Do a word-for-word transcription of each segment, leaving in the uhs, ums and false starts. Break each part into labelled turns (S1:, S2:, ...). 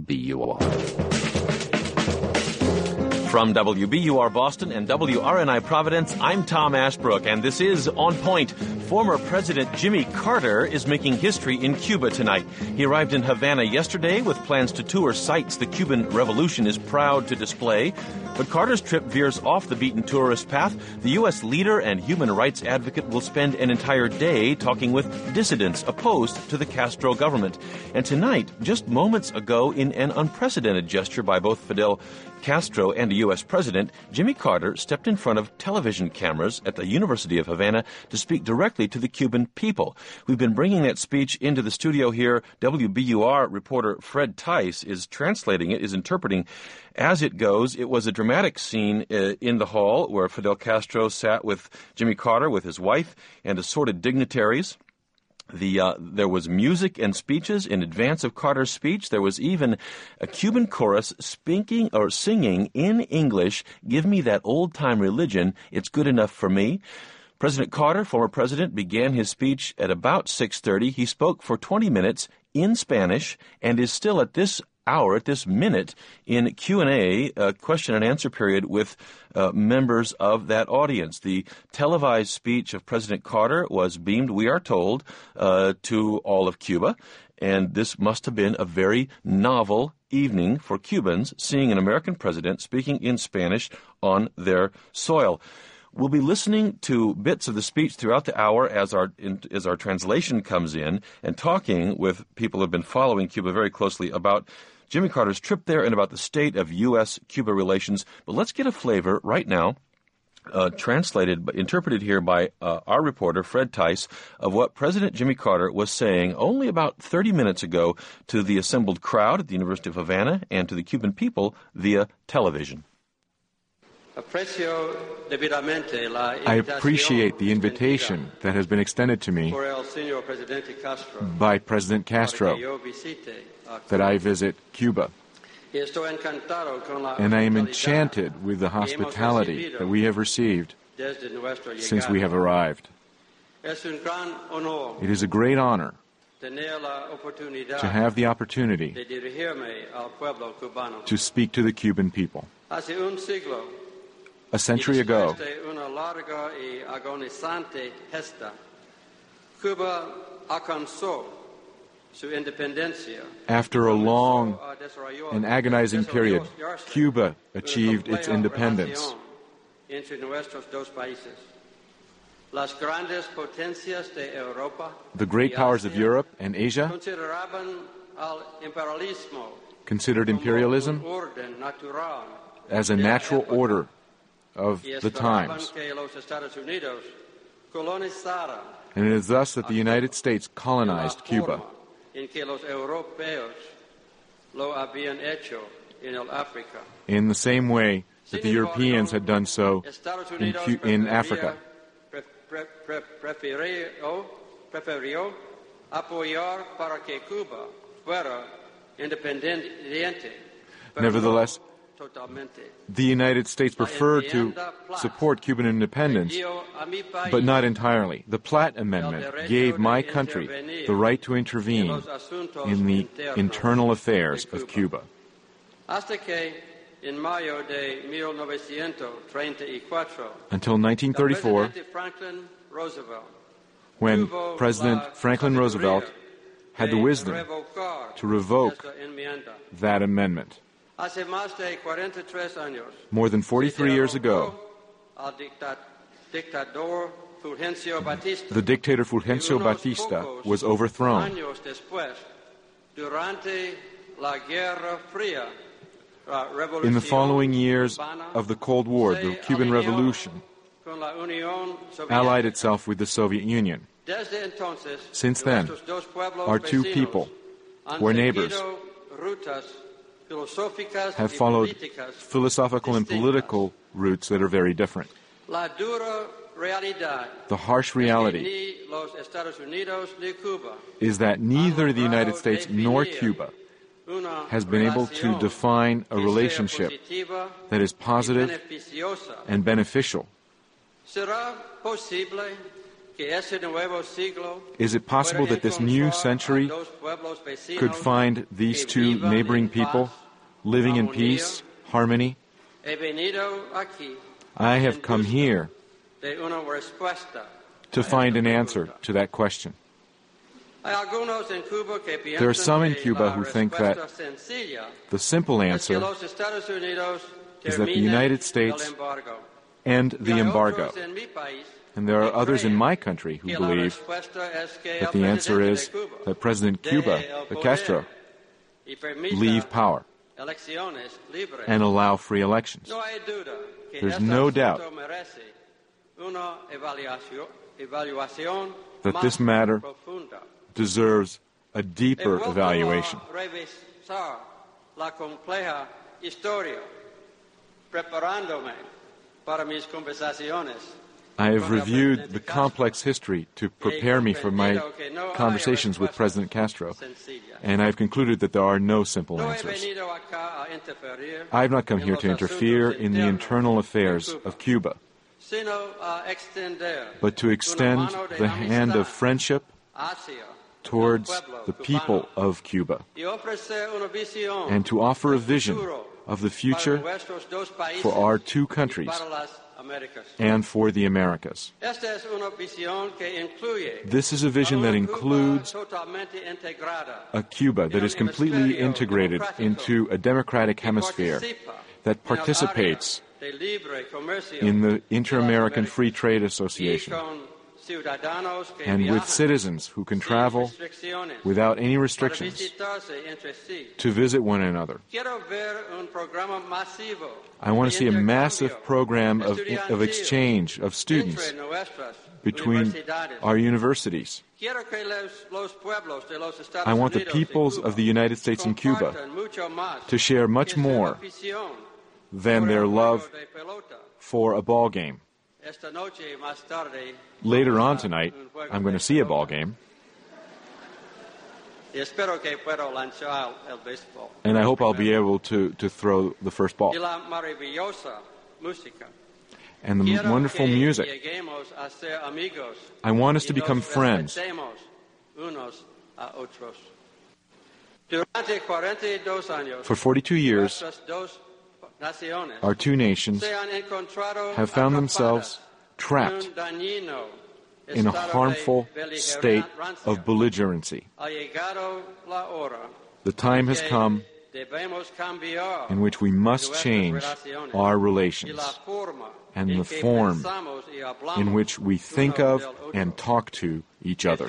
S1: B U R.
S2: From W B U R Boston and W R N I Providence, I'm Tom Ashbrook, and this is On Point. Former President Jimmy Carter is making history in Cuba tonight. He arrived in Havana yesterday with plans to tour sites the Cuban Revolution is proud to display. But Carter's trip veers off the beaten tourist path. The U S leader and human rights advocate will spend an entire day talking with dissidents opposed to the Castro government. And tonight, just moments ago, in an unprecedented gesture by both Fidel Castro and a U S president, Jimmy Carter stepped in front of television cameras at the University of Havana to speak directly to the Cuban people. We've been bringing that speech into the studio here. W B U R reporter Fred Tice is translating it, is interpreting as it goes. It was a dramatic scene uh, in the hall where Fidel Castro sat with Jimmy Carter, with his wife, and assorted dignitaries. The uh, there was music and speeches in advance of Carter's speech. There was even a Cuban chorus speaking or singing in English, "Give me that old-time religion, it's good enough for me." President Carter, former president, began his speech at about six thirty. He spoke for twenty minutes in Spanish and is still at this hour, at this minute, in Q and A, a question and answer period with uh, members of that audience. The televised speech of President Carter was beamed, we are told, uh, to all of Cuba, and this must have been a very novel evening for Cubans, seeing an American president speaking in Spanish on their soil. We'll be listening to bits of the speech throughout the hour as our in, as our translation comes in, and talking with people who have been following Cuba very closely about Jimmy Carter's trip there and about the state of U S Cuba relations. But let's get a flavor right now, uh, translated, interpreted here by uh, our reporter, Fred Tice, of what President Jimmy Carter was saying only about thirty minutes ago to the assembled crowd at the University of Havana and to the Cuban people via television.
S3: I appreciate the invitation that has been extended to me by President Castro that I visit Cuba. And I am enchanted with the hospitality that we have received since we have arrived. It is a great honor to have the opportunity to speak to the Cuban people. A century ago, after a long and agonizing period, Cuba achieved its independence. The great powers of Europe and Asia considered imperialism as a natural order of the times. And it is thus that the United States colonized Cuba. In the same way that the Europeans had done so in, Cu- in Africa. Nevertheless, the United States preferred to support Cuban independence, but not entirely. The Platt Amendment gave my country the right to intervene in the internal affairs of Cuba. Until nineteen thirty-four, when President Franklin Roosevelt had the wisdom to revoke that amendment. More than forty-three years ago, the dictator Fulgencio Batista was overthrown. In the following years of the Cold War, the Cuban Revolution allied itself with the Soviet Union. Since then, our two people, who are neighbors, have followed philosophical and political routes that are very different. The harsh reality is that neither the United States nor Cuba has been able to define a relationship that is positive and beneficial. Is it possible that this new century could find these two neighboring people living in peace, harmony? I have come here to find an answer to that question. There are some in Cuba who think that the simple answer is that the United States end the embargo. And there are others in my country who believe that the answer is that President Cuba, Castro, leave power and allow free elections. There's no doubt that this matter deserves a deeper evaluation. I have reviewed the complex history to prepare me for my conversations with President Castro, and I have concluded that there are no simple answers. I have not come here to interfere in the internal affairs of Cuba, but to extend the hand of friendship towards the people of Cuba, and to offer a vision of the future for our two countries and for the Americas. This is a vision that includes a Cuba that is completely integrated into a democratic hemisphere that participates in the Inter-American Free Trade Association, and with citizens who can travel without any restrictions to visit one another. I want to see a massive program of, of exchange of students between our universities. I want the peoples of the United States and Cuba to share much more than their love for a ball game. Later on tonight, I'm going to see a ball game. And I hope I'll be able to, to throw the first ball. And the wonderful music. I want us to become friends. For forty-two years, our two nations have found themselves trapped in a harmful state of belligerency. The time has come in which we must change our relations and the form in which we think of and talk to each other.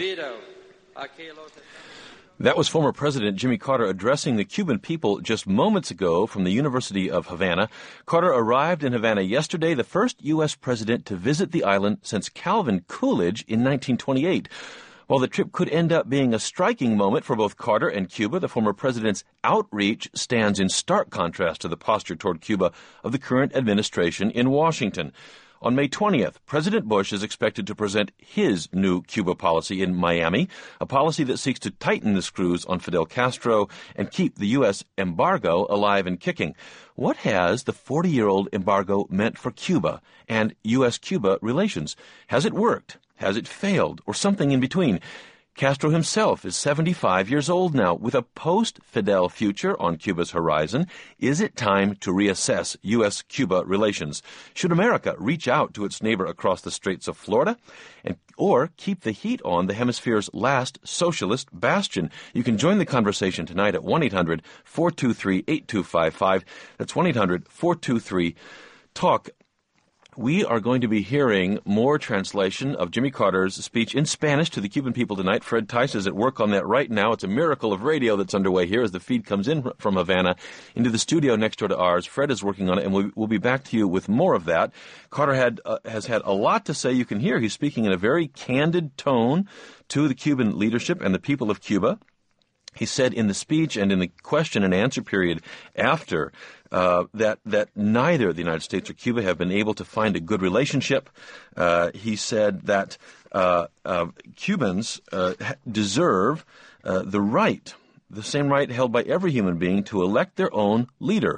S2: That was former President Jimmy Carter addressing the Cuban people just moments ago from the University of Havana. Carter arrived in Havana yesterday, the first U S president to visit the island since Calvin Coolidge in nineteen twenty-eight. While the trip could end up being a striking moment for both Carter and Cuba, the former president's outreach stands in stark contrast to the posture toward Cuba of the current administration in Washington. On May twentieth, President Bush is expected to present his new Cuba policy in Miami, a policy that seeks to tighten the screws on Fidel Castro and keep the U S embargo alive and kicking. What has the forty-year-old embargo meant for Cuba and U S Cuba relations? Has it worked? Has it failed? Or something in between? Castro himself is seventy-five years old now. With a post-Fidel future on Cuba's horizon, is it time to reassess U S Cuba relations? Should America reach out to its neighbor across the Straits of Florida, and or keep the heat on the hemisphere's last socialist bastion? You can join the conversation tonight at one eight hundred four two three eight two five five. That's one eight hundred four two three talk. We are going to be hearing more translation of Jimmy Carter's speech in Spanish to the Cuban people tonight. Fred Tice is at work on that right now. It's a miracle of radio that's underway here as the feed comes in from Havana into the studio next door to ours. Fred is working on it, and we'll, we'll be back to you with more of that. Carter had uh, has had a lot to say. You can hear he's speaking in a very candid tone to the Cuban leadership and the people of Cuba. He said in the speech and in the question and answer period after uh, that that neither the United States or Cuba have been able to find a good relationship. Uh, he said that uh, uh, Cubans uh, deserve uh, the right, the same right held by every human being, to elect their own leader.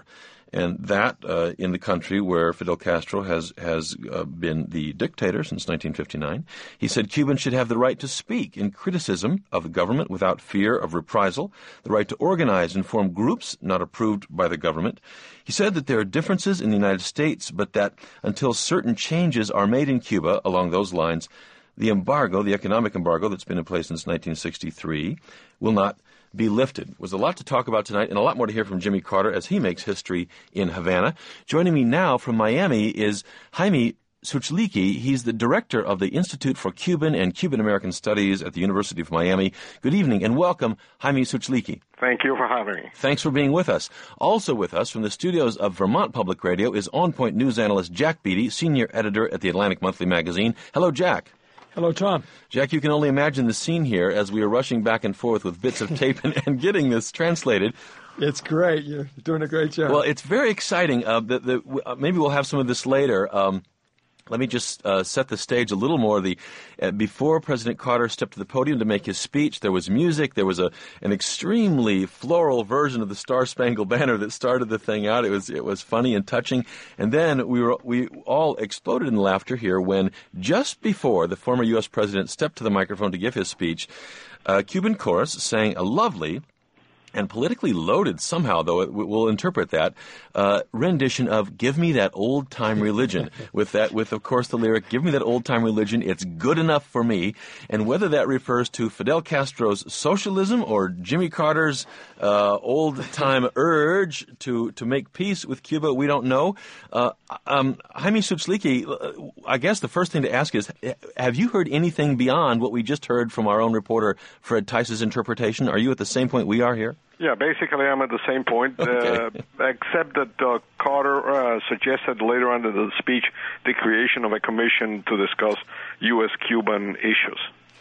S2: and that uh, in the country where Fidel Castro has, has uh, been the dictator since nineteen fifty-nine. He said Cubans should have the right to speak in criticism of the government without fear of reprisal, the right to organize and form groups not approved by the government. He said that there are differences in the United States, but that until certain changes are made in Cuba along those lines, the embargo, the economic embargo that's been in place since nineteen sixty-three, will not be lifted. There's a lot to talk about tonight and a lot more to hear from Jimmy Carter as he makes history in Havana. Joining me now from Miami is Jaime Suchlicky. He's the director of the Institute for Cuban and Cuban-American Studies at the University of Miami. Good evening and welcome, Jaime Suchlicky.
S1: Thank you for having me.
S2: Thanks for being with us. Also with us from the studios of Vermont Public Radio is On Point news analyst Jack Beatty, senior editor at the Atlantic Monthly Magazine. Hello, Jack.
S4: Hello, Tom.
S2: Jack, you can only imagine the scene here as we are rushing back and forth with bits of tape and, and getting this translated.
S4: It's great. You're doing a great job.
S2: Well, it's very exciting. Uh, the, the, uh, maybe we'll have some of this later. Um, Let me just uh, set the stage a little more. The uh, before President Carter stepped to the podium to make his speech, there was music. There was a an extremely floral version of the Star Spangled Banner that started the thing out. It was it was funny and touching. And then we were we all exploded in laughter here when just before the former U S president stepped to the microphone to give his speech, a Cuban chorus sang a lovely and politically loaded somehow, though it, we'll interpret that, uh, rendition of Give Me That Old-Time Religion, with, that, with of course, the lyric, Give me that old-time religion, it's good enough for me. And whether that refers to Fidel Castro's socialism or Jimmy Carter's uh, old-time urge to, to make peace with Cuba, we don't know. Uh, um, Jaime Suchlicky, I guess the first thing to ask is, have you heard anything beyond what we just heard from our own reporter, Fred Tice's interpretation? Are you at the same point we are here?
S1: Yeah, basically I'm at the same point,
S2: okay.
S1: uh, except that uh, Carter uh, suggested later on in the speech the creation of a commission to discuss U S Cuban issues.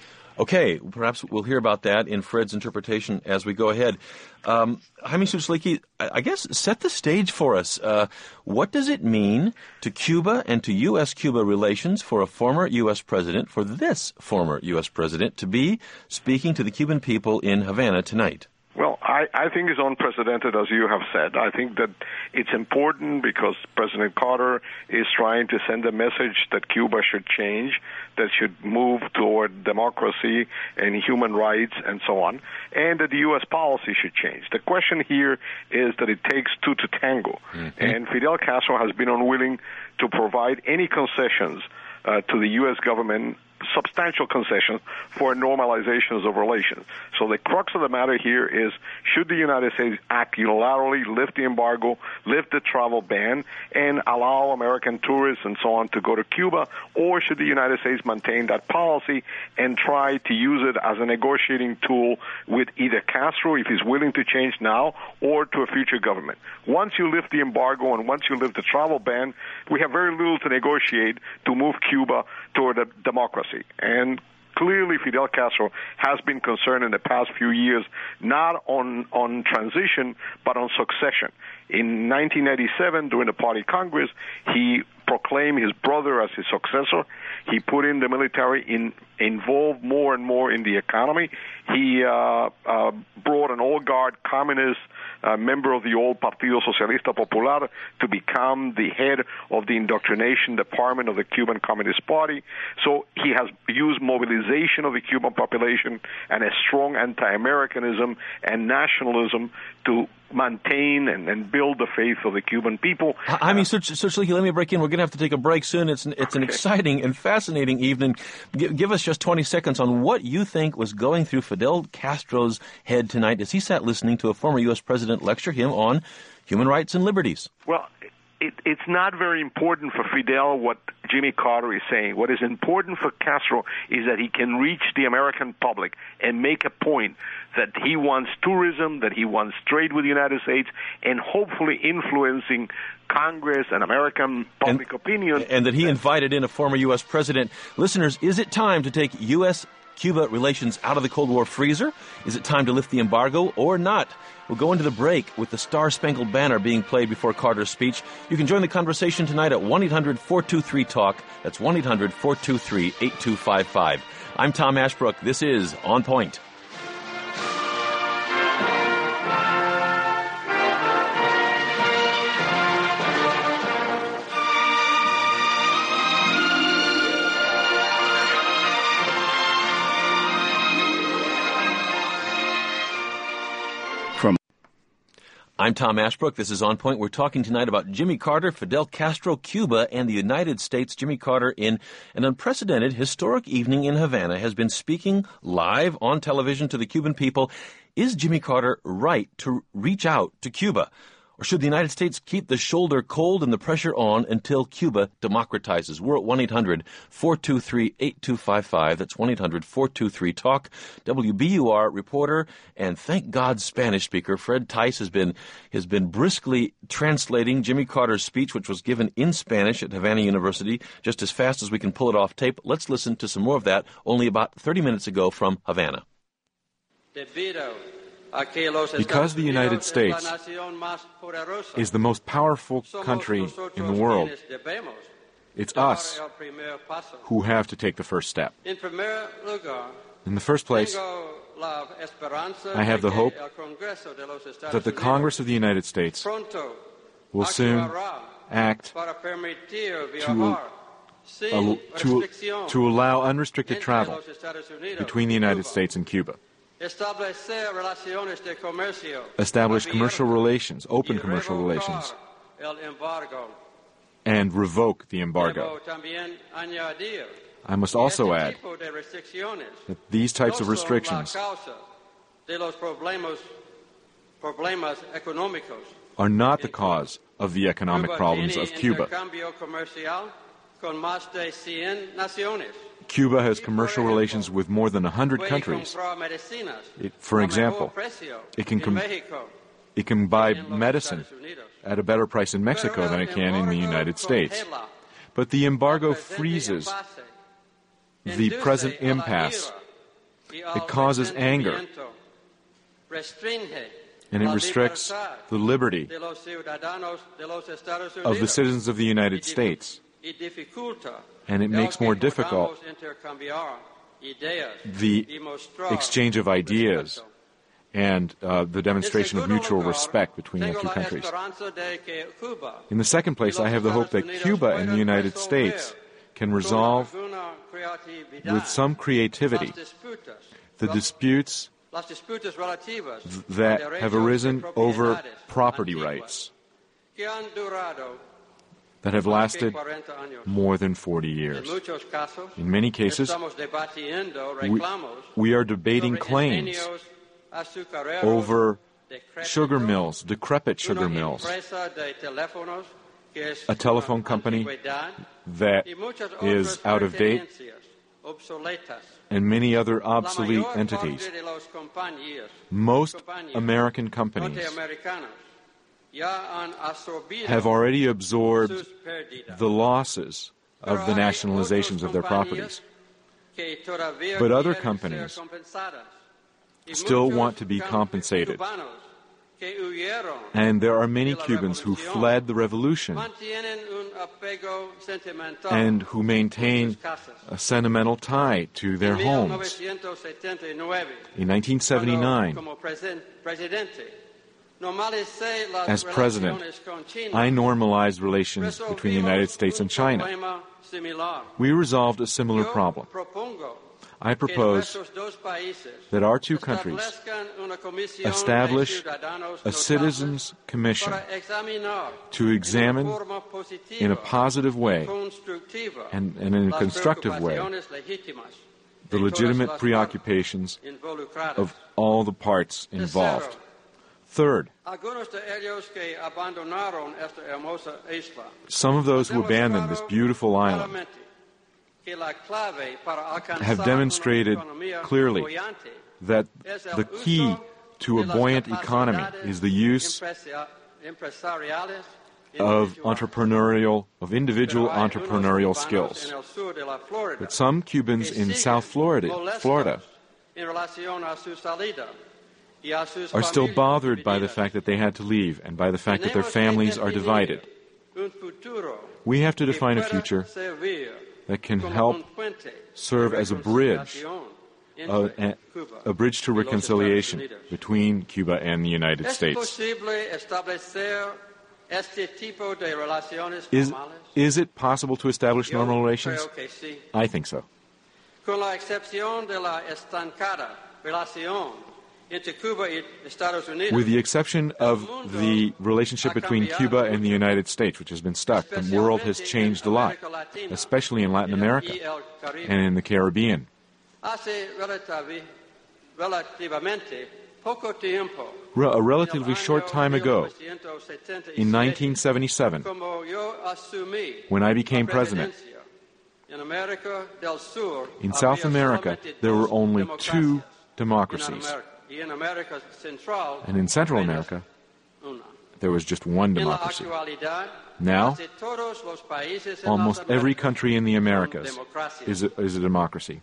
S2: Okay, perhaps we'll hear about that in Fred's interpretation as we go ahead. Um, Jaime Suchlicky, I guess set the stage for us. Uh, what does it mean to Cuba and to U S Cuba relations for a former U S president, for this former U S president, to be speaking to the Cuban people in Havana tonight?
S1: Well, I, I think it's unprecedented, as you have said. I think that it's important because President Carter is trying to send a message that Cuba should change, that should move toward democracy and human rights and so on, and that the U S policy should change. The question here is that it takes two to tango, mm-hmm. and Fidel Castro has been unwilling to provide any concessions uh, to the U S government, substantial concessions for normalizations of relations. So the crux of the matter here is, should the United States act unilaterally, lift the embargo, lift the travel ban, and allow American tourists and so on to go to Cuba, or should the United States maintain that policy and try to use it as a negotiating tool with either Castro, if he's willing to change now, or to a future government? Once you lift the embargo and once you lift the travel ban, we have very little to negotiate to move Cuba toward a democracy. And clearly Fidel Castro has been concerned in the past few years not on, on transition, but on succession. In nineteen ninety-seven, during the Party Congress, he proclaimed his brother as his successor. He put in the military, in, involved more and more in the economy. He uh, uh, brought an old-guard communist uh, member of the old Partido Socialista Popular to become the head of the indoctrination department of the Cuban Communist Party. So he has used mobilization of the Cuban population and a strong anti-Americanism and nationalism to maintain and, and build the faith of the Cuban people.
S2: I mean, Suchlicky, let me break in. We're going to have to take a break soon. It's an, it's an okay. exciting and fascinating evening. G- give us just twenty seconds on what you think was going through Fidel Castro's head tonight as he sat listening to a former U S president lecture him on human rights and liberties.
S1: Well, it, it's not very important for Fidel what Jimmy Carter is saying. What is important for Castro is that he can reach the American public and make a point that he wants tourism, that he wants trade with the United States, and hopefully influencing Congress and American public
S2: and,
S1: opinion.
S2: And that he invited in a former U S president. Listeners, is it time to take U S Cuba relations out of the Cold War freezer? Is it time to lift the embargo or not? We'll go into the break with the Star Spangled Banner being played before Carter's speech. You can join the conversation tonight at one eight hundred four two three talk. That's one eight hundred four two three eight two five five. I'm Tom Ashbrook. This is On Point. I'm Tom Ashbrook. This is On Point. We're talking tonight about Jimmy Carter, Fidel Castro, Cuba, and the United States. Jimmy Carter, in an unprecedented historic evening in Havana, has been speaking live on television to the Cuban people. Is Jimmy Carter right to reach out to Cuba? Or should the United States keep the shoulder cold and the pressure on until Cuba democratizes? We're at one eight hundred four two three eight two five five. That's one eight hundred four two three talk. W B U R reporter and, thank God, Spanish speaker Fred Tice has been has been briskly translating Jimmy Carter's speech, which was given in Spanish at Havana University, just as fast as we can pull it off tape. Let's listen to some more of that only about thirty minutes ago from Havana.
S3: Because the United States is the most powerful country in the world, it's us who have to take the first step. In the first place, I have the hope that the Congress of the United States will soon act to, uh, to, to allow unrestricted travel between the United States and Cuba. Establish commercial relations, open commercial relations, and revoke the embargo. I must also add that these types of restrictions are not the cause of the economic problems of Cuba. Cuba has commercial relations with more than one hundred countries. It, for example, it can, com- it can buy medicine at a better price in Mexico than it can in the United States. But the embargo freezes the present impasse. It causes anger, and it restricts the liberty of the citizens of the United States. And it makes more difficult the exchange of ideas and uh, the demonstration of mutual respect between the two countries. In the second place, I have the hope that Cuba and the United States can resolve with some creativity the disputes that have arisen over property rights that have lasted more than forty years. In many cases, we, we are debating claims over sugar mills, decrepit sugar mills, a telephone company that is out of date, and many other obsolete entities. Most American companies have already absorbed the losses of the nationalizations of their properties. But other companies still want to be compensated. And there are many Cubans who fled the revolution and who maintain a sentimental tie to their homes. In nineteen seventy-nine, as president, I normalized relations between the United States and China. We resolved a similar problem. I propose that our two countries establish a citizens' commission to examine in a positive way and, and in a constructive way the legitimate preoccupations of all the parts involved. Third, some of those who abandoned this beautiful island have demonstrated clearly that the key to a buoyant economy is the use of entrepreneurial, of individual entrepreneurial skills. But some Cubans in South Florida, Florida are still bothered by the fact that they had to leave and by the fact that their families are divided. We have to define a future that can help serve as a bridge, a, a, a bridge to reconciliation between Cuba and the United States. Is, is it possible to establish normal relations? I think so. With the exception of the relationship between Cuba and the United States, which has been stuck, the world has changed a lot, especially in Latin America and in the Caribbean. Re- a relatively short time ago, in nineteen seventy-seven, when I became president, in South America, there were only two democracies. And in Central America, there was just one democracy. Now, almost every country in the Americas is a, is a democracy.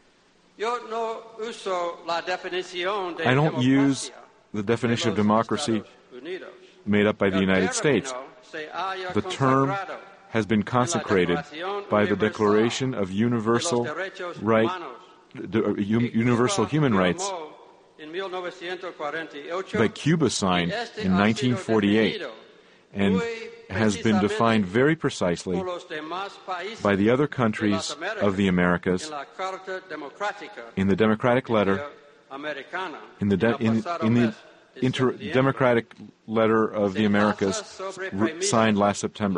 S3: I don't use the definition of democracy made up by the United States. The term has been consecrated by the Declaration of Universal Right, Universal Human Rights that Cuba signed in nineteen forty-eight and has been defined very precisely by the other countries of the Americas in the Democratic Letter, in the, de- in, in the inter- Democratic Letter of the Americas re- signed last September,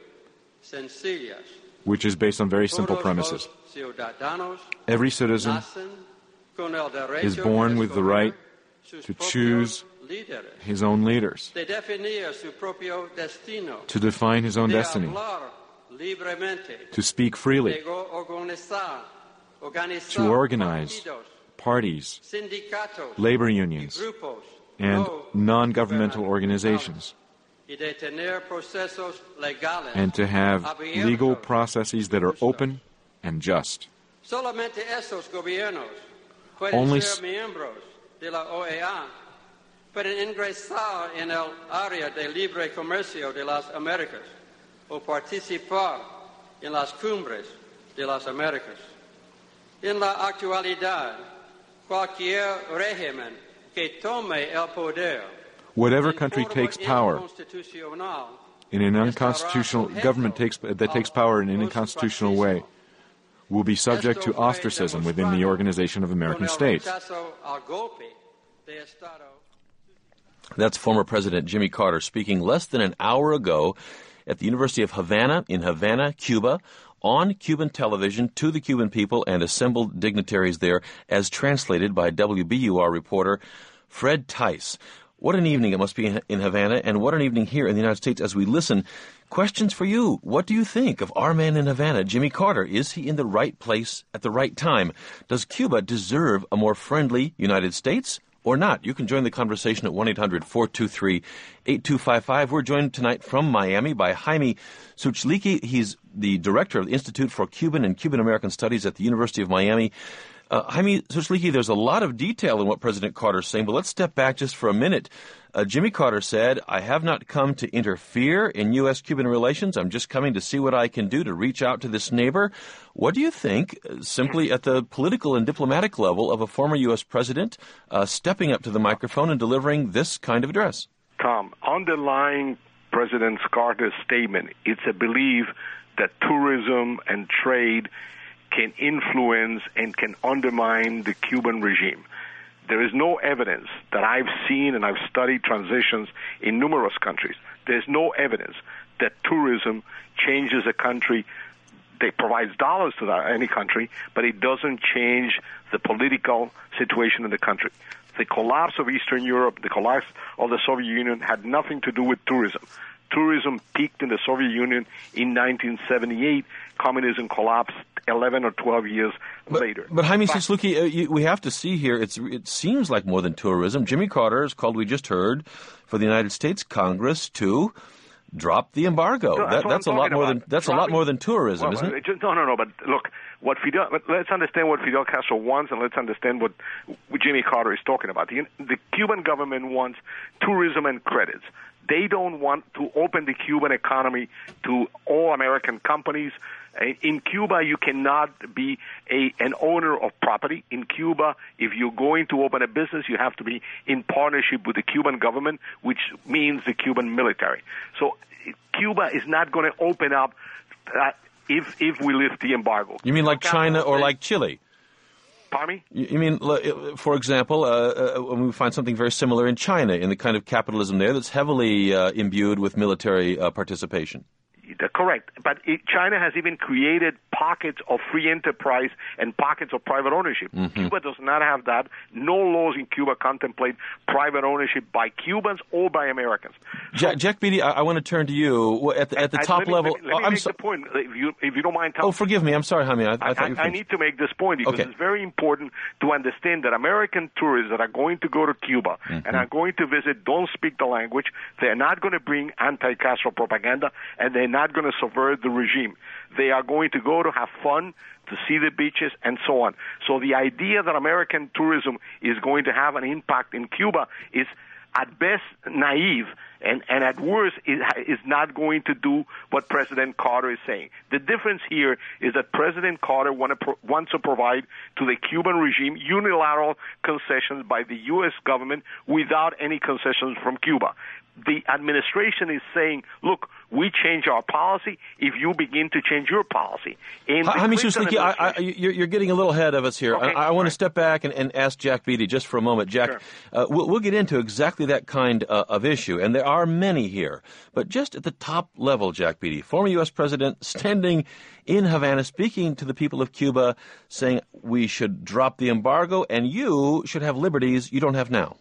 S3: which is based on very simple premises. Every citizen is born with the right to choose his own leaders, to define his own destiny, to speak freely, to organize parties, labor unions, and non-governmental organizations, and to have legal processes that are open and just. Only s-
S5: pueden ingresar en el área de libre comercio de las Américas o participar en las cumbres de las Américas. En la actualidad, cualquier régimen que tome el poder,
S3: whatever country takes power in an unconstitutional government takes that takes power in an unconstitutional way will be subject to ostracism within the Organization of American States.
S2: That's former President Jimmy Carter speaking less than an hour ago at the University of Havana in Havana, Cuba, on Cuban television to the Cuban people and assembled dignitaries there, as translated by W B U R reporter Fred Tice. What an evening it must be in Havana, and what an evening here in the United States as we listen. Questions for you. What do you think of our man in Havana, Jimmy Carter? Is he in the right place at the right time? Does Cuba deserve a more friendly United States or not? You can join the conversation at one eight hundred four two three eight two five five. We're joined tonight from Miami by Jaime Suchlicky. He's the director of the Institute for Cuban and Cuban-American Studies at the University of Miami. Uh, Jaime Suchlicky, there's a lot of detail in what President Carter is saying, but let's step back just for a minute. Uh, Jimmy Carter said, I have not come to interfere in U S Cuban relations. I'm just coming to see what I can do to reach out to this neighbor. What do you think, uh, simply at the political and diplomatic level, of a former U S president uh, stepping up to the microphone and delivering this kind of address?
S1: Tom, underlying President Carter's statement, it's a belief that tourism and trade can influence and can undermine the Cuban regime. There is no evidence that I've seen, and I've studied transitions in numerous countries. There's no evidence that tourism changes a country. It provides dollars to that, any country, but it doesn't change the political situation in the country. The collapse of Eastern Europe, the collapse of the Soviet Union had nothing to do with tourism. Tourism peaked in the Soviet Union in nineteen seventy-eight. Communism collapsed eleven or twelve years
S2: but,
S1: later.
S2: But Jaime Suchlicky, uh, you, we have to see here, it's, it seems like more than tourism. Jimmy Carter has called, we just heard, for the United States Congress to drop the embargo.
S1: No,
S2: that,
S1: that's
S2: that's a lot more than that's
S1: Dropping,
S2: a lot more than tourism,
S1: well,
S2: isn't it?
S1: Just, no, no, no. But look, what Fidel. Let's understand what Fidel Castro wants, and let's understand what, what Jimmy Carter is talking about. The, the Cuban government wants tourism and credits. They don't want to open the Cuban economy to all American companies. In Cuba, you cannot be a, an owner of property. In Cuba, if you're going to open a business, you have to be in partnership with the Cuban government, which means the Cuban military. So Cuba is not going to open up uh, if if we lift the embargo.
S2: You mean like China or like Chile?
S1: Pardon me?
S2: You, you mean, uh, for example, uh, uh, when we find something very similar in China, in the kind of capitalism there that's heavily uh, imbued with military uh, participation?
S1: Correct. But it, China has even created pockets of free enterprise and pockets of private ownership. Mm-hmm. Cuba does not have that. No laws in Cuba contemplate private ownership by Cubans or by Americans. So,
S2: Jack, Jack Beatty, I, I want to turn to you. At the, at the
S1: I,
S2: top
S1: let me,
S2: level...
S1: Let me, let me
S2: oh, I'm
S1: make
S2: so-
S1: the point, if you, if you don't mind.
S2: Oh, forgive me. I'm sorry, Jaime. I, I,
S1: I,
S2: thought you were
S1: I need to make this point because
S2: okay.
S1: it's very important to understand that American tourists that are going to go to Cuba mm-hmm. and are going to visit don't speak the language. They're not going to bring anti-Castro propaganda, and they're not going to subvert the regime. They are going to go to have fun, to see the beaches, and so on. So the idea that American tourism is going to have an impact in Cuba is at best naive, and, and at worst is, is not going to do what President Carter is saying. The difference here is that President Carter want to pro- wants to provide to the Cuban regime unilateral concessions by the U S government without any concessions from Cuba. The administration is saying, look, we change our policy if you begin to change your policy.
S2: Jaime Susliki, I, I, you're, you're getting a little ahead of us here. Okay, I, I want right. to step back and, and ask Jack Beatty just for a moment. Jack, sure. uh, we'll, we'll get into exactly that kind uh, of issue, and there are many here. But just at the top level, Jack Beatty, former U S president standing in Havana speaking to the people of Cuba, saying we should drop the embargo and you should have liberties you don't have now.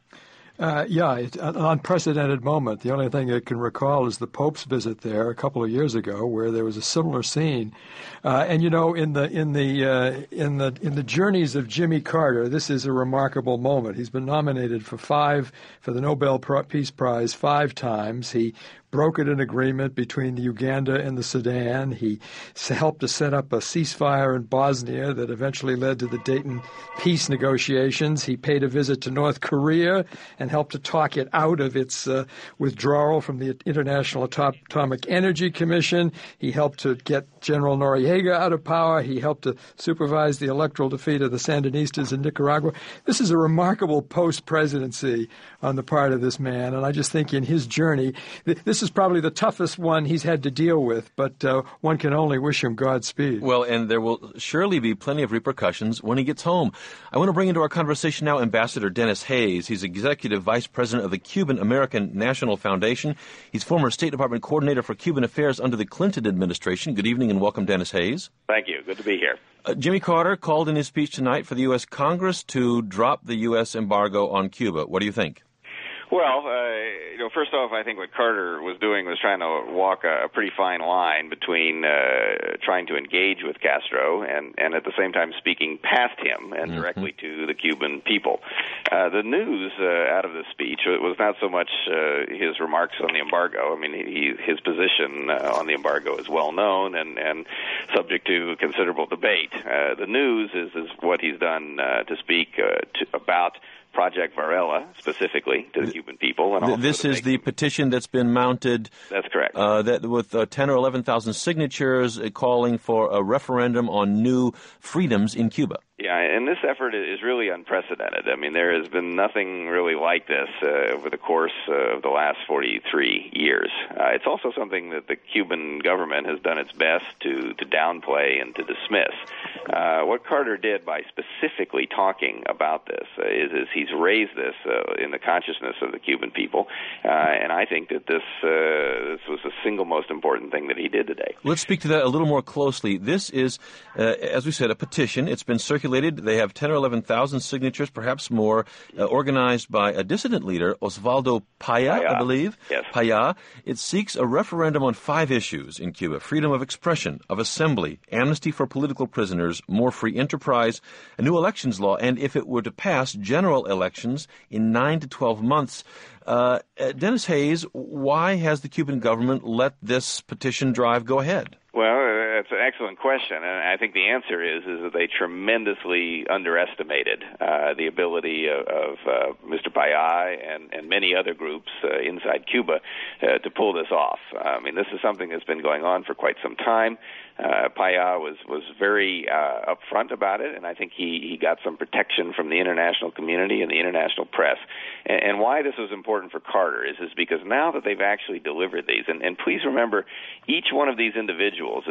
S4: Uh, yeah, it's an unprecedented moment. The only thing I can recall is the Pope's visit there a couple of years ago, where there was a similar scene. Uh, and you know, in the in the uh, in the in the journeys of Jimmy Carter, this is a remarkable moment. He's been nominated for five for the Nobel Peace Prize five times. He brokered an agreement between the Uganda and the Sudan. He helped to set up a ceasefire in Bosnia that eventually led to the Dayton peace negotiations. He paid a visit to North Korea and helped to talk it out of its uh, withdrawal from the International Atomic Energy Commission. He helped to get General Noriega out of power. He helped to supervise the electoral defeat of the Sandinistas in Nicaragua. This is a remarkable post-presidency on the part of this man, and I just think in his journey, th- this is probably the toughest one he's had to deal with, but uh, one can only wish him Godspeed.
S2: Well, and there will surely be plenty of repercussions when he gets home. I want to bring into our conversation now Ambassador Dennis Hayes. He's Executive Vice President of the Cuban-American National Foundation. He's former State Department Coordinator for Cuban Affairs under the Clinton administration. Good evening and welcome, Dennis Hayes.
S6: Thank you. Good to be here.
S2: Uh, Jimmy Carter called in his speech tonight for the U S Congress to drop the U S embargo on Cuba. What do you think?
S6: Well, uh, you know, first off, I think what Carter was doing was trying to walk a, a pretty fine line between uh, trying to engage with Castro and, and at the same time speaking past him and mm-hmm. directly to the Cuban people. Uh, the news uh, out of the speech was not so much uh, his remarks on the embargo. I mean, he, his position uh, on the embargo is well known and, and subject to considerable debate. Uh, the news is, is what he's done uh, to speak uh, to, about Project Varela, specifically, to the Cuban people. And
S2: this is the petition that's been mounted.
S6: That's correct.
S2: Uh, that with uh, ten or eleven thousand signatures uh, calling for a referendum on new freedoms in Cuba.
S6: Yeah, and this effort is really unprecedented. I mean, there has been nothing really like this uh, over the course uh, of the last forty-three years. Uh, it's also something that the Cuban government has done its best to, to downplay and to dismiss. Uh, what Carter did by specifically talking about this uh, is, is he's raised this uh, in the consciousness of the Cuban people, uh, and I think that this, uh, this was the single most important thing that he did today.
S2: Let's speak to that a little more closely. This is, uh, as we said, a petition. It's been circulated. They have ten or eleven thousand signatures, perhaps more, uh, organized by a dissident leader, Osvaldo Paya,
S6: Paya.
S2: I believe.
S6: Yes.
S2: Paya. It seeks a referendum on five issues in Cuba: freedom of expression, of assembly, amnesty for political prisoners, more free enterprise, a new elections law, and if it were to pass, general elections in nine to twelve months. Uh, Dennis Hayes, why has the Cuban government let this petition drive go ahead?
S6: Well, that's an excellent question, and I think the answer is is that they tremendously underestimated uh, the ability of, of uh, Mister Paya and, and many other groups uh, inside Cuba uh, to pull this off. I mean, this is something that's been going on for quite some time. Uh, Paya was was very uh, upfront about it, and I think he, he got some protection from the international community and the international press. And, and why this was important for Carter is is because now that they've actually delivered these, and, and please remember, each one of these individuals that signed this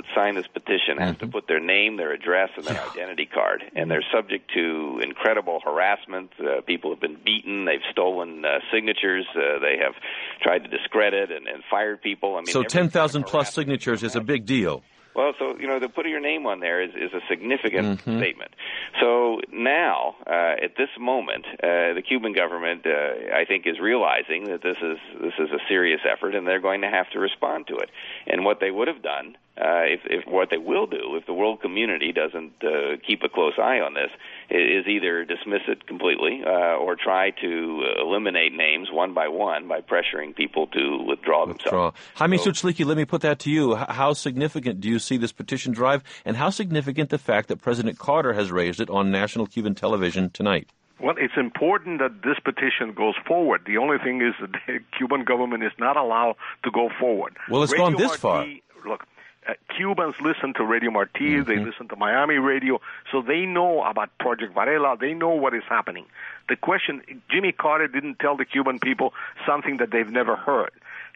S6: this petition has mm-hmm. to put their name, their address, and their yeah. identity card. And they're subject to incredible harassment. Uh, people have been beaten. They've stolen uh, signatures. Uh, they have tried to discredit and, and fired people. I mean,
S2: so ten thousand plus signatures is a big deal.
S6: Well, so, you know, the putting your name on there is, is a significant
S2: mm-hmm.
S6: statement. So now, uh, at this moment, uh, the Cuban government, uh, I think, is realizing that this is this is a serious effort, and they're going to have to respond to it. And what they would have done, uh, if, if what they will do, if the world community doesn't uh, keep a close eye on this, is either dismiss it completely uh, or try to eliminate names one by one by pressuring people to withdraw,
S2: withdraw.
S6: themselves.
S2: Jaime
S6: so,
S2: Suchliki, let me put that to you. How significant do you see this petition drive, and how significant the fact that President Carter has raised it on national Cuban television tonight?
S1: Well, it's important that this petition goes forward. The only thing is that the Cuban government is not allowed to go forward.
S2: Well, it's
S1: Radio
S2: gone this
S1: Marti,
S2: far.
S1: Look, uh, Cubans listen to Radio Marti,
S2: mm-hmm.
S1: they listen to Miami radio, so they know about Project Varela, they know what is happening. The question, Jimmy Carter didn't tell the Cuban people something that they've never heard.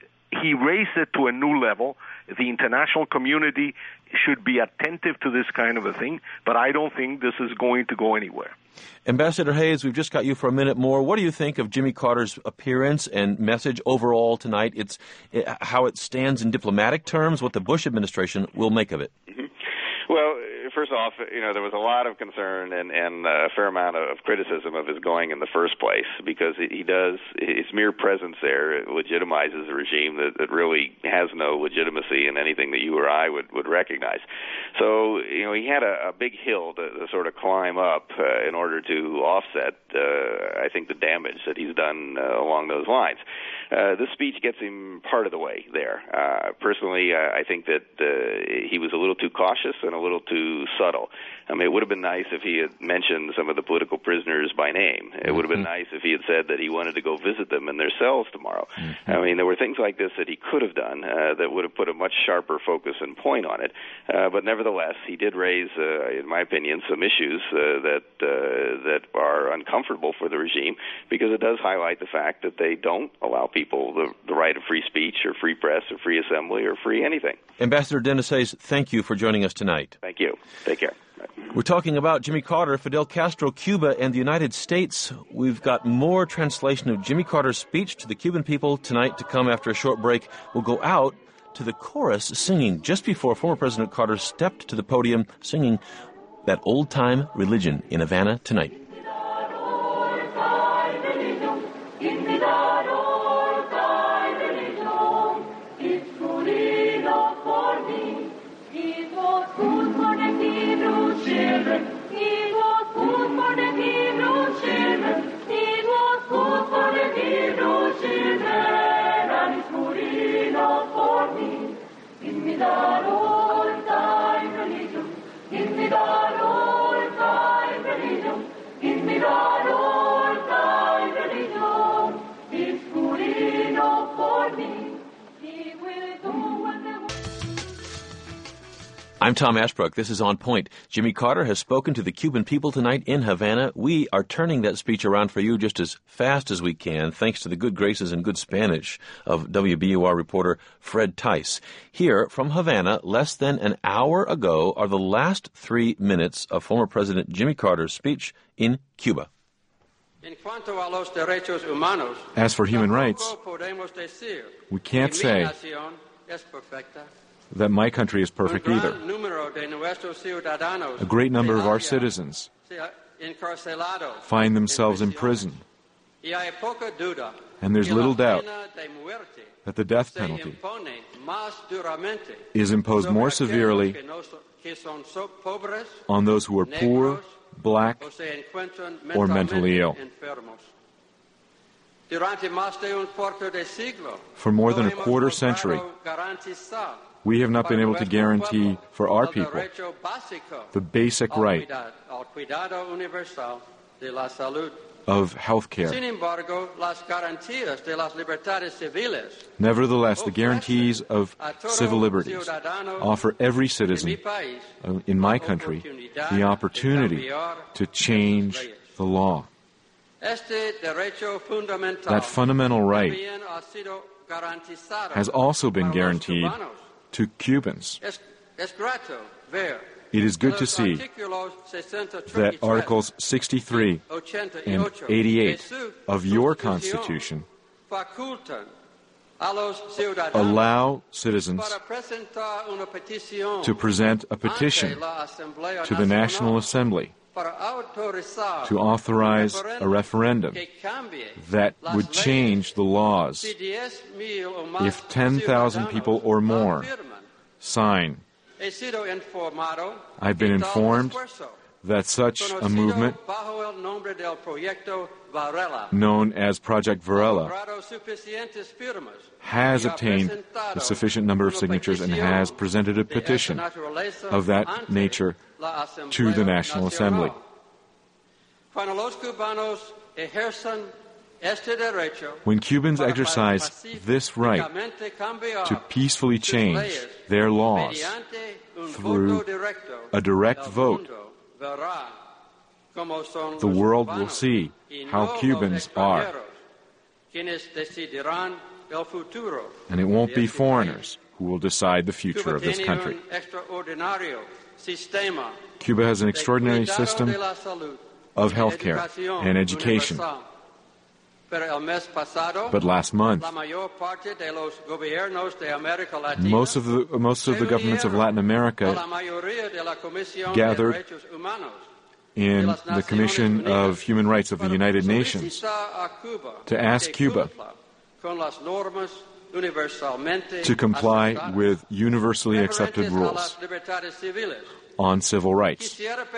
S1: He raised it to a new level. The international community should be attentive to this kind of a thing, but I don't think this is going to go anywhere.
S2: Ambassador Hayes, we've just got you for a minute more. What do you think of Jimmy Carter's appearance and message overall tonight? It's it, how it stands in diplomatic terms, what the Bush administration will make of it.
S6: Mm-hmm. Well, first off, you know, there was a lot of concern and, and a fair amount of criticism of his going in the first place because he does, his mere presence there legitimizes a regime that, that really has no legitimacy in anything that you or I would, would recognize. So, you know, he had a, a big hill to, to sort of climb up uh, in order to offset, uh, I think, the damage that he's done uh, along those lines. Uh, this speech gets him part of the way there. Uh, personally, uh, I think that uh, he was a little too cautious and a little too subtle. I mean, it would have been nice if he had mentioned some of the political prisoners by name. It would have been nice if he had said that he wanted to go visit them in their cells tomorrow. Mm-hmm. I mean, there were things like this that he could have done uh, that would have put a much sharper focus and point on it. Uh, but nevertheless, he did raise, uh, in my opinion, some issues uh, that uh, that are uncomfortable for the regime because it does highlight the fact that they don't allow people the, the right of free speech or free press or free assembly or free anything.
S2: Ambassador Denis Hayes, thank you for joining us tonight.
S6: Thank you. Take care.
S2: We're talking about Jimmy Carter, Fidel Castro, Cuba, and the United States. We've got more translation of Jimmy Carter's speech to the Cuban people tonight to come after a short break. We'll go out to the chorus singing just before former President Carter stepped to the podium singing that old-time religion in Havana tonight. I'm Tom Ashbrook. This is On Point. Jimmy Carter has spoken to the Cuban people tonight in Havana. We are turning that speech around for you just as fast as we can, thanks to the good graces and good Spanish of W B U R reporter Fred Tice. Here from Havana, less than an hour ago, are the last three minutes of former President Jimmy Carter's speech in Cuba.
S3: As for human rights, we can't say that my country is perfect either. A great number of our citizens find themselves in prison, and there's little doubt that the death penalty is imposed more severely on those who are poor, black, or mentally ill. For more than a quarter century, we have not been able to guarantee for our people the basic right of health care. Nevertheless, the guarantees of civil liberties offer every citizen in my country the opportunity to change the law. That fundamental right has also been guaranteed to Cubans. It is good to see that Articles sixty-three and eighty-eight of your Constitution allow citizens to present a petition to the National Assembly to authorize a referendum that would change the laws if ten thousand people or more sign. I've been informed that such a movement, known as Project Varela, has obtained a sufficient number of signatures and has presented a petition of that nature to the National Assembly. When Cubans exercise this right to peacefully change their laws through a direct vote, the world will see how Cubans are. And it won't be foreigners who will decide the future of this country. Cuba has an extraordinary system of health care and education. But last month, most of the most of the governments of Latin America gathered in the Commission of Human Rights of the United Nations to ask Cuba to comply with universally accepted rules on civil rights,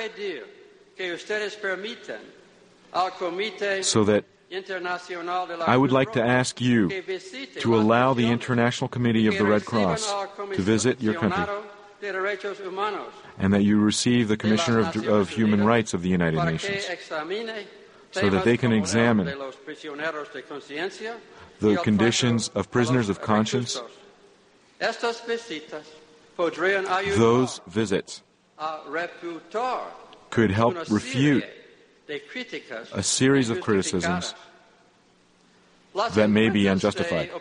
S3: so that I would like to ask you to allow the International Committee of the Red Cross to visit your country, and that you receive the Commissioner of, of Human Rights of the United Nations, so that they can examine the conditions of prisoners of conscience. Those visits could help refute a series of criticisms that may be unjustified.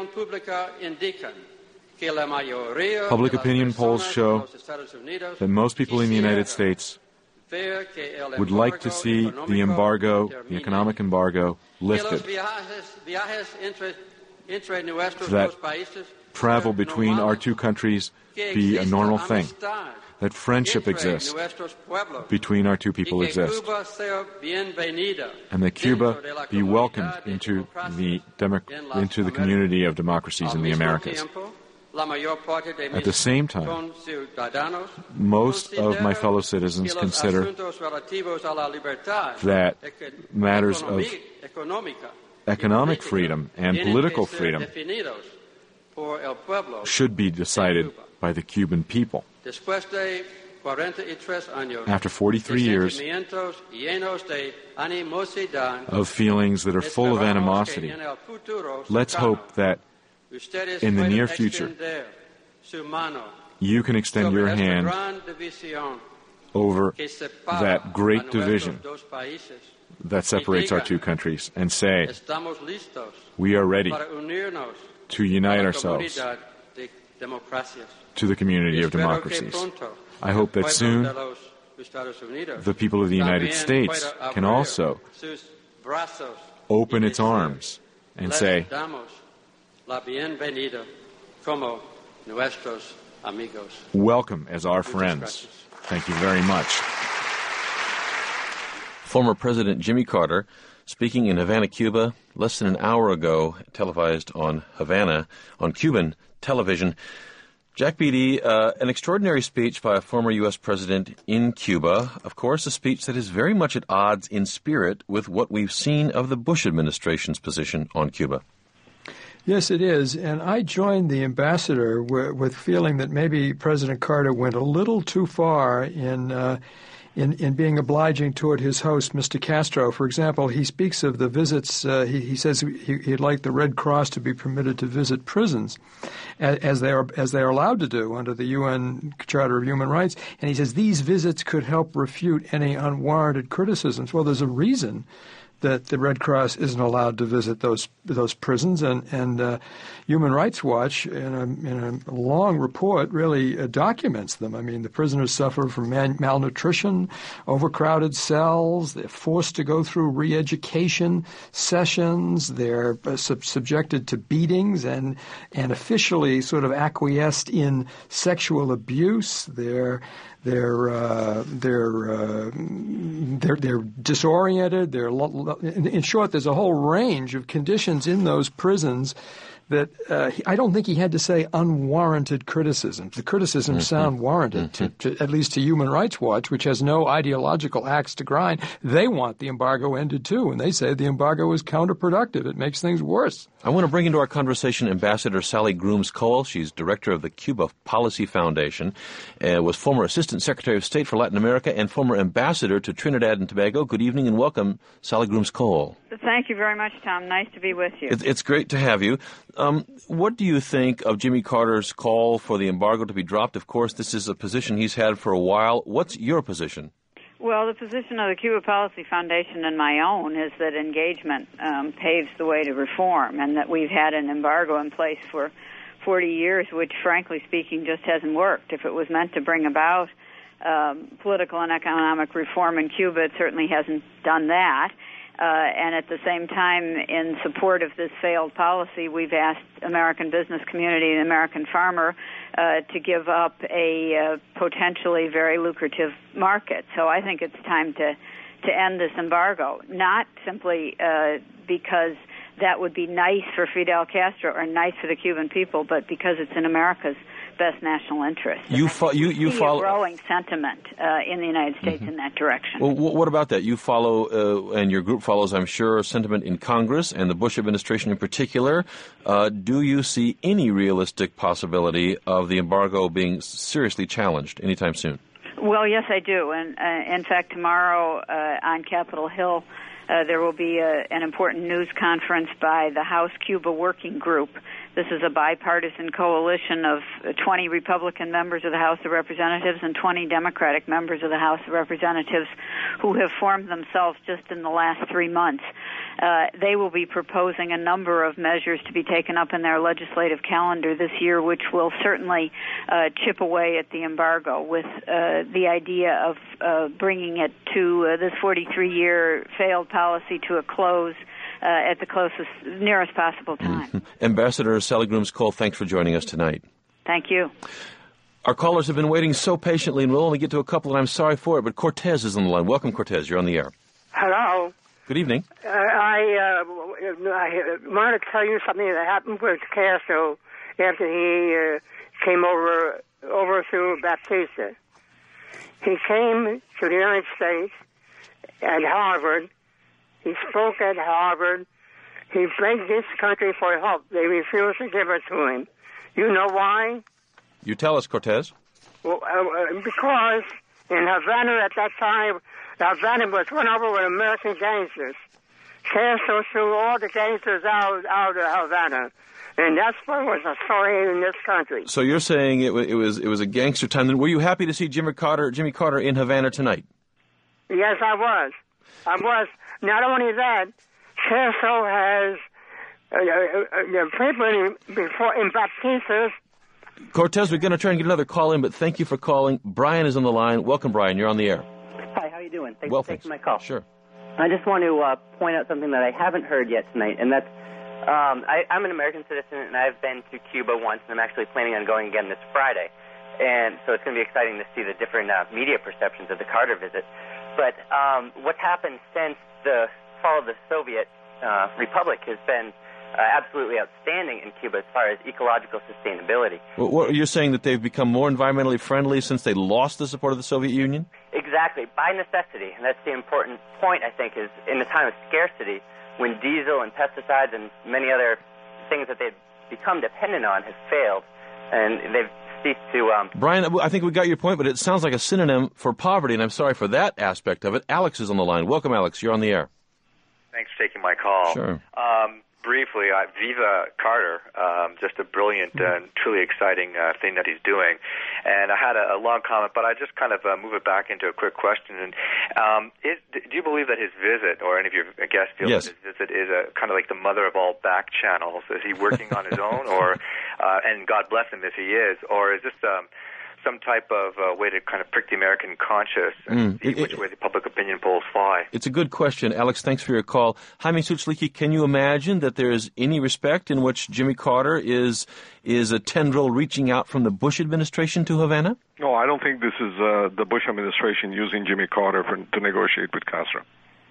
S3: Public opinion polls show that most people in the United States would like to see the embargo, the economic embargo, lifted, that travel between our two countries be a normal thing, that friendship exists between our two people exists, and that Cuba be welcomed into the demo- into the community of democracies in the Americas. At the same time, most of my fellow citizens consider that matters of economic freedom and political freedom should be decided by the Cuban people. After forty-three years of feelings that are full of animosity, let's hope that in the near future you can extend your hand over that great division that separates our two countries and say, we are ready to unite ourselves to the community of democracies. I hope that soon the people of the United States can also open its arms and say, welcome as our friends. Thank you very much.
S2: Former President Jimmy Carter speaking in Havana, Cuba, less than an hour ago, televised on Havana, on Cuban television. Jack Beatty, uh, an extraordinary speech by a former U S president in Cuba. Of course, a speech that is very much at odds in spirit with what we've seen of the Bush administration's position on Cuba.
S4: Yes, it is. And I joined the ambassador w- with feeling that maybe President Carter went a little too far in uh, in, in being obliging toward his host, Mister Castro. For example, he speaks of the visits. Uh, he, he says he, he'd like the Red Cross to be permitted to visit prisons, as, as they are as they are allowed to do under the U N Charter of Human Rights. And he says these visits could help refute any unwarranted criticisms. Well, there's a reason that the Red Cross isn't allowed to visit those those prisons, and and uh, Human Rights Watch, in a, in a long report, really uh, documents them. I mean, the prisoners suffer from man- malnutrition, overcrowded cells. They're forced to go through re-education sessions. They're uh, sub- subjected to beatings and and officially sort of acquiesced in sexual abuse. They're They're uh, they're, uh, they're they're disoriented. They're in, in short, there's a whole range of conditions in those prisons that uh, I don't think he had to say unwarranted criticisms. The criticisms mm-hmm. sound warranted, mm-hmm. to, to, at least to Human Rights Watch, which has no ideological axe to grind. They want the embargo ended too, and they say the embargo is counterproductive. It makes things worse.
S2: I want to bring into our conversation Ambassador Sally Grooms-Cole. She's director of the Cuba Policy Foundation, uh, was former Assistant Secretary of State for Latin America, and former ambassador to Trinidad and Tobago. Good evening and welcome, Sally Grooms-Cole.
S7: Thank you very much, Tom. Nice to be with you.
S2: It's, it's great to have you. Um, what do you think of Jimmy Carter's call for the embargo to be dropped? Of course, this is a position he's had for a while. What's your position?
S7: Well, the position of the Cuba Policy Foundation and my own is that engagement um, paves the way to reform, and that we've had an embargo in place for forty years, which, frankly speaking, just hasn't worked. If it was meant to bring about um, political and economic reform in Cuba, it certainly hasn't done that. Uh, and at the same time, in support of this failed policy, we've asked American business community and American farmer uh, to give up a uh, potentially very lucrative market. So I think it's time to, to end this embargo, not simply uh, because that would be nice for Fidel Castro or nice for the Cuban people, but because it's in America's best national interest.
S2: You fo- you you follow
S7: a growing sentiment uh, in the United States mm-hmm. in that direction.
S2: Well, w- what about that? You follow, uh, and your group follows, I'm sure, sentiment in Congress and the Bush administration in particular. Uh, do you see any realistic possibility of the embargo being seriously challenged anytime soon?
S7: Well, yes, I do. And uh, in fact, tomorrow uh, on Capitol Hill, uh, there will be a, an important news conference by the House Cuba Working Group. This is a bipartisan coalition of twenty Republican members of the House of Representatives and twenty Democratic members of the House of Representatives who have formed themselves just in the last three months. Uh, they will be proposing a number of measures to be taken up in their legislative calendar this year, which will certainly uh, chip away at the embargo, with uh, the idea of uh, bringing it to uh, this forty-three year failed policy to a close Uh, at the closest, nearest possible time.
S2: Mm-hmm. Ambassador Sally Grooms-Cole, thanks for joining us tonight.
S7: Thank you.
S2: Our callers have been waiting so patiently, and we'll only get to a couple, and I'm sorry for it, but Cortez is on the line. Welcome, Cortez. You're on the air.
S8: Hello.
S2: Good evening.
S8: Uh, I, uh, I wanted to tell you something that happened with Castro after he uh, came over, over to Baptista. He came to the United States at Harvard. He spoke at Harvard. He begged this country for help. They refused to give it to him. You know why?
S2: You tell us, Cortez.
S8: Well, uh, because in Havana at that time, Havana was run over with American gangsters. Castro threw all the gangsters out, out of Havana. And that's what was the story in this country.
S2: So you're saying it was, it was, it was a gangster time. Then were you happy to see Jimmy Carter, Jimmy Carter in Havana tonight?
S8: Yes, I was. I was. Not only that, Castro has uh, uh, uh, people before in Baptistas.
S2: Cortez, we're going to try and get another call in, but thank you for calling. Brian is on the line. Welcome, Brian. You're on the air.
S9: Hi, how you doing? Thanks
S2: well,
S9: for taking
S2: thanks.
S9: my call.
S2: Sure.
S9: I just want to uh, point out something that I haven't heard yet tonight, and that's um, I, I'm an American citizen, and I've been to Cuba once, and I'm actually planning on going again this Friday. And so it's going to be exciting to see the different uh, media perceptions of the Carter visit. But um, what's happened since the fall of the Soviet uh, Republic has been uh, absolutely outstanding in Cuba as far as ecological sustainability.
S2: Well, what, you're saying that they've become more environmentally friendly since they lost the support of the Soviet Union?
S9: Exactly, by necessity. And that's the important point, I think, is in the time of scarcity, when diesel and pesticides and many other things that they've become dependent on have failed, and they've ceased to... Um,
S2: Brian, I think we got your point, but it sounds like a synonym for poverty, and I'm sorry for that aspect of it. Alex is on the line. Welcome, Alex. You're on the air.
S10: Thanks for taking my call.
S2: Sure.
S10: Um, briefly, uh, Viva Carter, um, just a brilliant mm-hmm. and truly exciting uh, thing that he's doing. And I had a, a long comment, but I just kind of uh, move it back into a quick question. And um, is, do you believe that his visit, or any of your guests feel
S2: yes.
S10: that his visit is a, kind of like the mother of all back channels? Is he working on his own, or uh, and God bless him if he is, or is this um, some type of uh, way to kind of prick the American conscience and mm. see it, which way the public opinion polls fly?
S2: It's a good question. Alex, thanks for your call. Jaime Suchlicky, can you imagine that there is any respect in which Jimmy Carter is is a tendril reaching out from the Bush administration to Havana?
S1: No, I don't think this is uh, the Bush administration using Jimmy Carter for, to negotiate with Castro.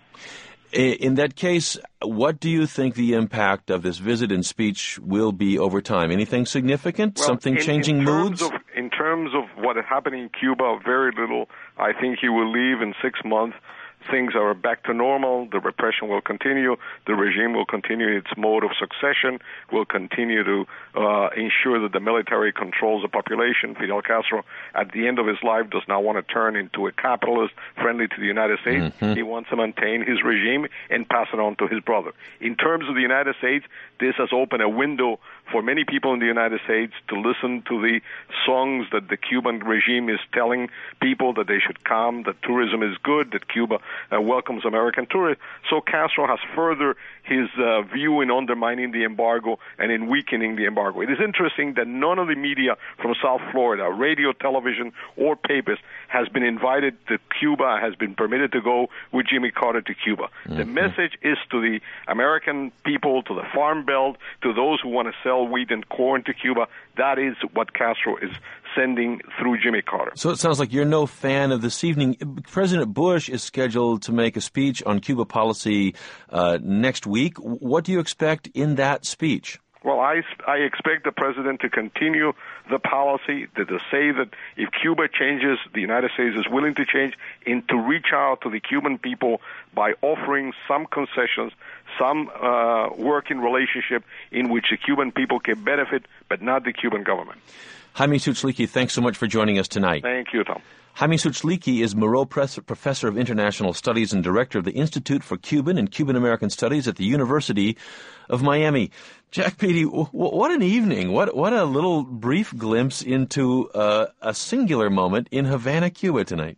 S2: In that case, what do you think the impact of this visit and speech will be over time? Anything significant?
S1: Well,
S2: Something
S1: in,
S2: changing
S1: in
S2: moods?
S1: Of, in terms of what happened in Cuba, very little. I think he will leave in six months. Things are back to normal. The repression will continue. The regime will continue its mode of succession, will continue to uh, ensure that the military controls the population. Fidel Castro, at the end of his life, does not want to turn into a capitalist friendly to the United States. Mm-hmm. He wants to maintain his regime and pass it on to his brother. In terms of the United States, this has opened a window for many people in the United States to listen to the songs that the Cuban regime is telling people that they should come, that tourism is good, that Cuba uh, welcomes American tourists. So Castro has furthered his uh, view in undermining the embargo and in weakening the embargo. It is interesting that none of the media from South Florida, radio, television, or papers, has been invited to Cuba, has been permitted to go with Jimmy Carter to Cuba. Mm-hmm. The message is to the American people, to the Farm Belt, to those who want to sell wheat and corn to Cuba. That is what Castro is sending through Jimmy Carter.
S2: So it sounds like you're no fan of this evening. President Bush is scheduled to make a speech on Cuba policy uh, next week. What do you expect in that speech?
S1: Well, I, I expect the president to continue the policy, to, to say that if Cuba changes, the United States is willing to change, and to reach out to the Cuban people by offering some concessions, some uh, working relationship in which the Cuban people can benefit, but not the Cuban government.
S2: Jaime Suchlicky, thanks so much for joining us tonight.
S1: Thank you, Tom.
S2: Jaime Suchlicky is Moreau Professor of International Studies and Director of the Institute for Cuban and Cuban-American Studies at the University of Miami. Jack Beatty, what an evening. What what a little brief glimpse into uh, a singular moment in Havana, Cuba tonight.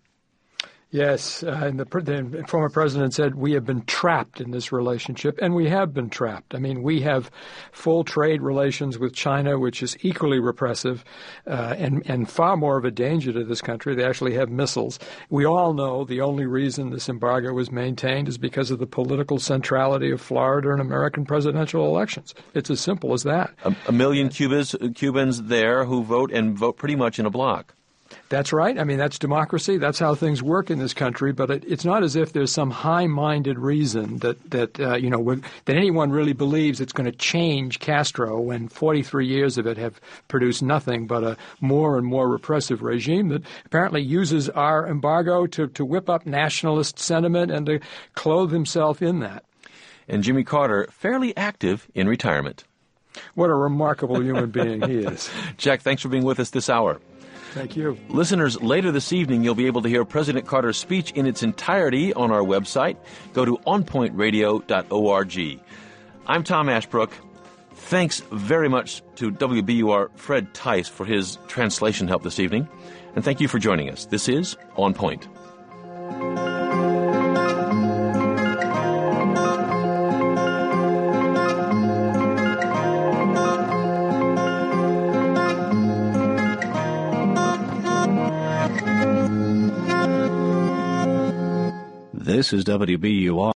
S4: Yes, uh, and the, the former president said we have been trapped in this relationship, and we have been trapped. I mean, we have full trade relations with China, which is equally repressive uh, and, and far more of a danger to this country. They actually have missiles. We all know the only reason this embargo was maintained is because of the political centrality of Florida in American presidential elections. It's as simple as that.
S2: A, a million Cubans, Cubans there who vote and vote pretty much in a bloc.
S4: That's right. I mean, that's democracy. That's how things work in this country. But it, it's not as if there's some high-minded reason that, that uh, you know, that anyone really believes it's going to change Castro when forty-three years of it have produced nothing but a more and more repressive regime that apparently uses our embargo to, to whip up nationalist sentiment and to clothe himself in that.
S2: And Jimmy Carter, fairly active in retirement.
S4: What a remarkable human being he is.
S2: Jack, thanks for being with us this hour.
S4: Thank you.
S2: Listeners, later this evening, you'll be able to hear President Carter's speech in its entirety on our website. Go to on point radio dot org. I'm Tom Ashbrook. Thanks very much to W B U R Fred Tice for his translation help this evening. And thank you for joining us. This is On Point.
S11: This is W B U R.